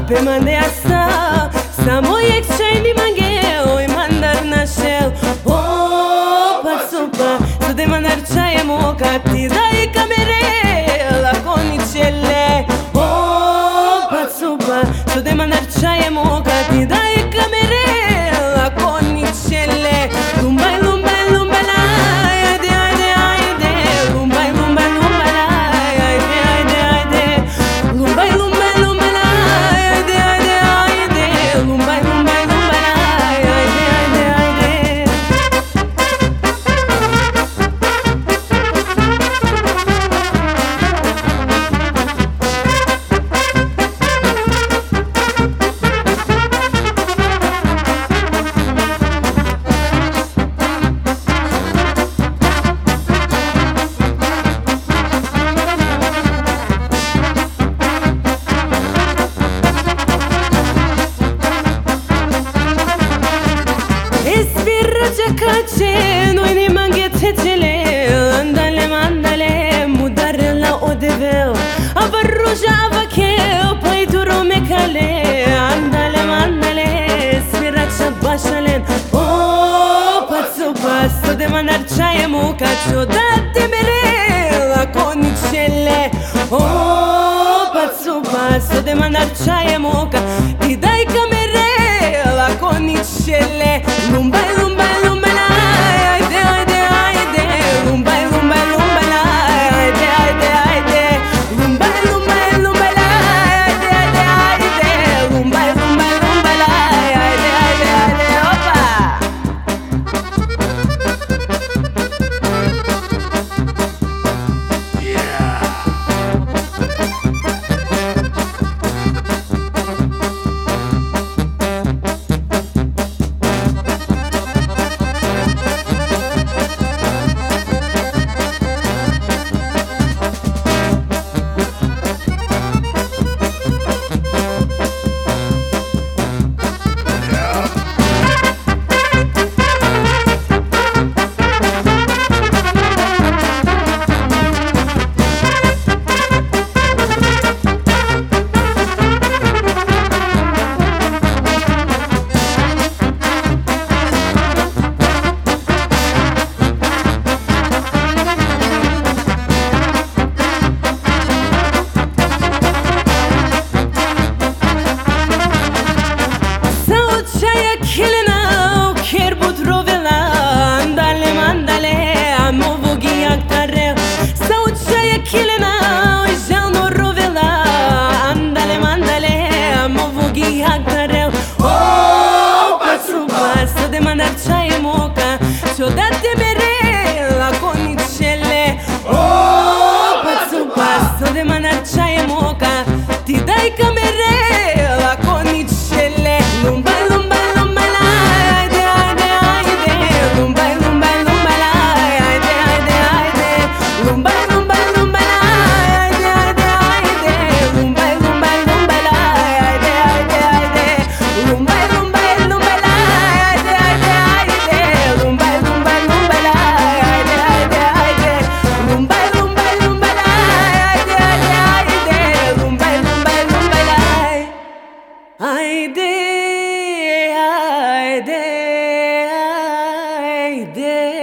pe mandea sa samo jak shajni mange oj mandar na shell o patsupa so de mandar chaye moka ti dai kamere la conicelle o patsupa so de mandar chaye moka ti dai kamere la conicelle lumba lumba lumba la ide ide ide lumba lumba lumba la ide ide ide lumba lumba lumba la ide ide ide lumba lumba lumba la ide ide ide Kace noi ni mangete tele andale mandale mudare la odevel avarruja avake poi duro me kale andale mandale sfiracha bashalen o pazzo passo de mandar chaye muka chodate mere la conicelle o pazzo passo de mandar chaye muka ti dai camere la conicelle lumba lumba Ciodate mere la conicelle oh pazzo passo de mandar chaye moka ti dai camere la conicelle lumba lumba lumba la ide ide ide lumba lumba lumba la ide ide ide lumba lumba lumba la ide ide ide lumba lumba lumba la ide ide ide lumba lumba lumba la ide ide ide lumba I did.